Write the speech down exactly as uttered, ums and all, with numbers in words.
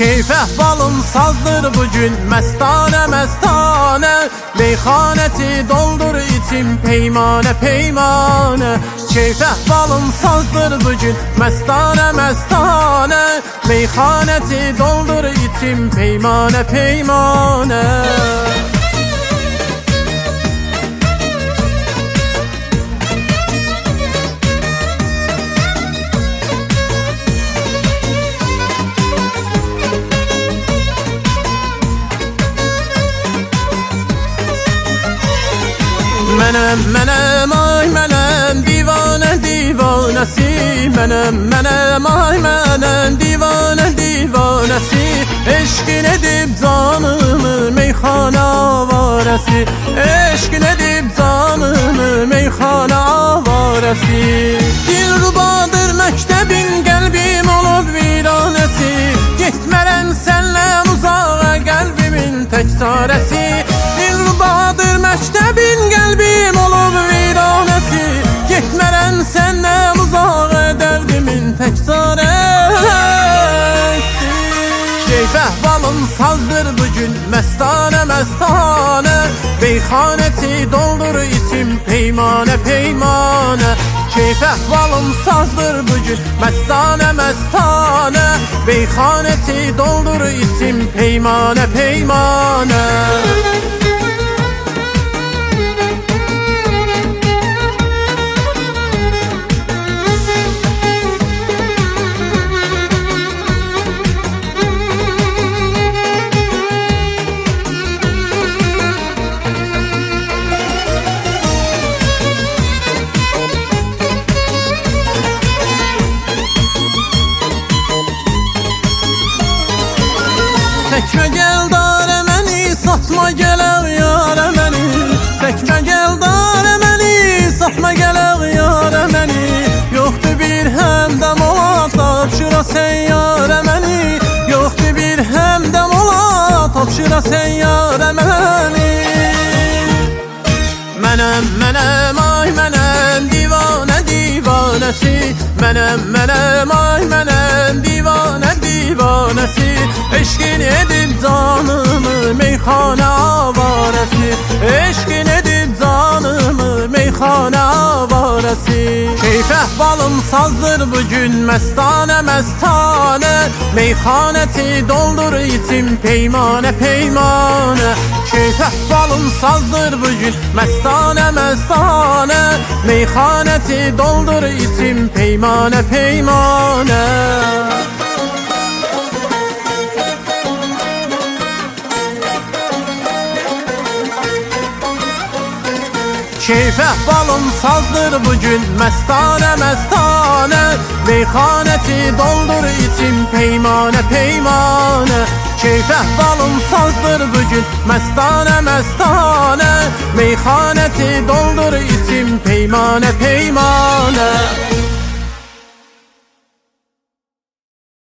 Keyf əhvalım sazdır bugün məstane məstane, meyxanəti doldur içim peymane peymane. Keyf əhvalım sazdır bugün məstane məstane, meyxanəti doldur içim peymane peymane. Mənem, mənem, ay mənem, divanə divanəsi. Mənem, mənem, ay mənem, divanə divanəsi. Eşqin edib canımı meyxana avarəsi, eşqin edib canımı meyxana avarəsi. Dilrubadır məktəbin, qəlbim olub viranəsi. Getmərəm səndən uzağa, qəlbimin tək çarəsi. Dilrubadır məktəbin, qəlbim olub viranəsi. Getmərəm səndən uzağa, dərdimin tək çarəsi. Keyf əhvalım sazdır bugün məstane məstane, meyxanəti doldur içim peymane peymane. Keyf əhvalım sazdır bugün məstane məstane, meyxanəti doldur içim peymane peymane. Təkmə gəl darə məni, satma gələr yarə məni. Təkmə gəl darə məni, satma gələr yarə məni. Yoxdur bir həmdəm ola, tapşıra sən yarə məni. Yoxdur bir həmdəm ola, tapşıra sən yarə məni. Mənəm, mənəm, ay mənəm, divanə divanəsi. Mənəm, mənəm, ay mənəm, divanə divanəsi. Eşqin edib canımı meyxana avarəsi, eşqin edib canımı meyxana avarəsi. Keyf əhvalım sazdır bugün məstane məstane, meyxanəti doldur içim peymane peymane. Keyf əhvalım sazdır bugün məstane məstane, meyxanəti doldur içim peymane peymane. Keyf əhvalım sazdır bugün məstane məstane, meyxanəti doldur içim peymane peymane. Keyf əhvalım sazdır bugün məstane məstane, meyxanəti doldur içim peymane peymane.